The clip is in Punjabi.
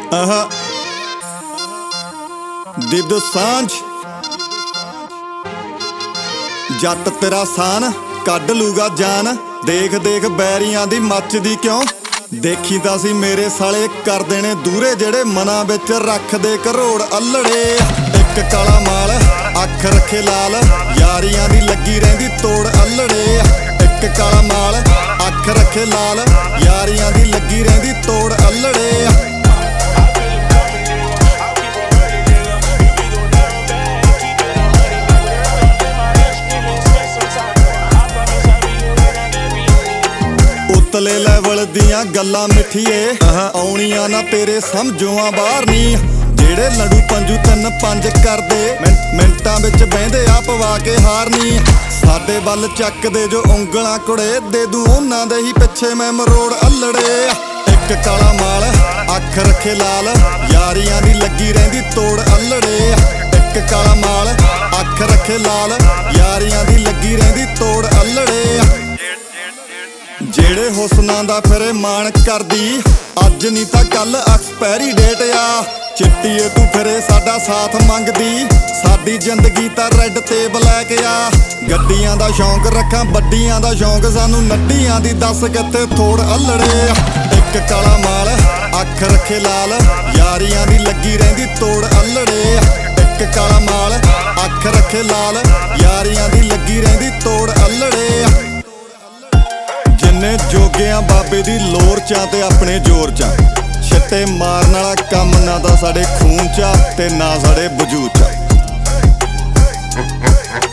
ਦਿਦ ਸਾਂਝ ਜੱਟ ਤੇਰਾ ਸਾਨ ਕੱਢ ਲੂਗਾ ਜਾਨ। ਦੇਖ ਦੇਖ ਬੈਰੀਆਂ ਦੀ ਮੱਚਦੀ ਕਿਉਂ, ਦੇਖੀ ਤਾਂ ਸੀ ਮੇਰੇ ਸਾਲੇ ਕਰ ਦੇਣੇ ਦੂਰੇ ਜਿਹੜੇ ਮਨਾਂ ਵਿੱਚ ਰੱਖਦੇ ਕਰੋੜ ਅੱਲੜੇ। ਇੱਕ ਕਾਲਾ ਮਾਲ ਅੱਖ ਰੱਖੇ ਲਾਲ, ਯਾਰੀਆਂ ਦੀ ਲੱਗੀ ਰਹਿੰਦੀ ਤੋੜ ਅੱਲੜੇ। ਇੱਕ ਕਾਲਾ ਮਾਲ ਅੱਖ ਰੱਖੇ ਲਾਲ, ਯਾਰੀਆਂ ਦੀ ਲੱਗੀ ਰਹਿੰਦੀ ਤੋੜ ਅੱਲੜੇ। ਉਤਲੇ ਲੈਵਲ ਦੀਆਂ ਗੱਲਾਂ ਮਿੱਠੀਏ ਆਉਣੀਆਂ ਨਾ ਤੇਰੇ ਸਮਝੋਆਂ ਬਾਹਰ ਨੀ। ਜਿਹੜੇ ਲੜੂ ਪੰਜੂ 3-5 ਕਰਦੇ ਮਿੰਟਾਂ ਵਿੱਚ ਬਹਿੰਦੇ ਆ ਪਵਾ ਕੇ ਹਾਰ ਨੀ। ਸਾਡੇ ਵੱਲ ਚੱਕਦੇ ਜੋ ਉਂਗਲਾਂ ਕੁੜੇ, ਦੇ ਦੂ ਉਹਨਾਂ ਦੇ ਹੀ ਪਿੱਛੇ ਮੈਂ ਮਰੋੜ ਅੱਲੜੇ। ਇੱਕ ਕਾਲਾ ਮਾਲ ਅੱਖ ਰੱਖੇ ਲਾਲ, ਯਾਰੀਆਂ ਦੀ ਲੱਗੀ ਰਹਿੰਦੀ ਤੋੜ ਅੱਲੜੇ। ਇੱਕ ਕਾਲਾ ਮਾਲ ਅੱਖ ਰੱਖੇ ਲਾਲ, ਯਾਰੀਆਂ ਦੀ ਲੱਗੀ ਰਹਿੰਦੀ ਤੋੜ ਅੱਲੜੇ। ਜਿਹੜੇ ਹੁਸਨਾਂ ਦਾ ਫਿਰੇ ਮਾਣ ਕਰਦੀ, ਅੱਜ ਨਹੀਂ ਤਾਂ ਕੱਲ ਐਕਸਪਾਇਰੀ ਡੇਟ ਆ। ਚਿੱਟੀਏ ਤੂੰ ਫਿਰੇ ਸਾਡਾ ਸਾਥ ਮੰਗਦੀ, ਸਾਡੀ ਜ਼ਿੰਦਗੀ ਤਾਂ ਰੈੱਡ ਤੇ ਬਲੈਕ ਆ। ਗੱਡੀਆਂ ਦਾ ਸ਼ੌਂਕ ਰੱਖਾਂ ਵੱਡੀਆਂ ਦਾ ਸ਼ੌਂਕ, ਸਾਨੂੰ ਨੱਡੀਆਂ ਦੀ ਦੱਸ ਕਿੱਥੇ ਥੋੜ ਅੱਲੜੇ। ਇੱਕ ਕਾਲਾ ਮਾਲ ਅੱਖ ਰੱਖੇ ਲਾਲ, ਯਾਰੀਆਂ ਦੀ ਲੱਗੀ ਰਹਿੰਦੀ ਤੋੜ ਅੱਲੜੇ। ਇੱਕ ਕਾਲਾ ਮਾਲ ਅੱਖ ਰੱਖੇ ਲਾਲ, ਯਾਰੀਆਂ ਦੀ ਲੱਗੀ ਰਹਿੰਦੀ ਤੋੜ ਅੱਲੜੇ। ਜਿੰਨੇ ਜੋਗਿਆਂ ਬਾਬੇ ਦੀ ਲੋਰ ਚ ਤੇ ਆਪਣੇ ਜ਼ੋਰ ਚ, ਛਿੱਟੇ ਮਾਰਨ ਵਾਲਾ ਕੰਮ ਨਾ ਤਾਂ ਸਾਡੇ ਖੂਨ ਚ ਤੇ ਨਾ ਸਾਡੇ ਵਜੂਦ ਚ।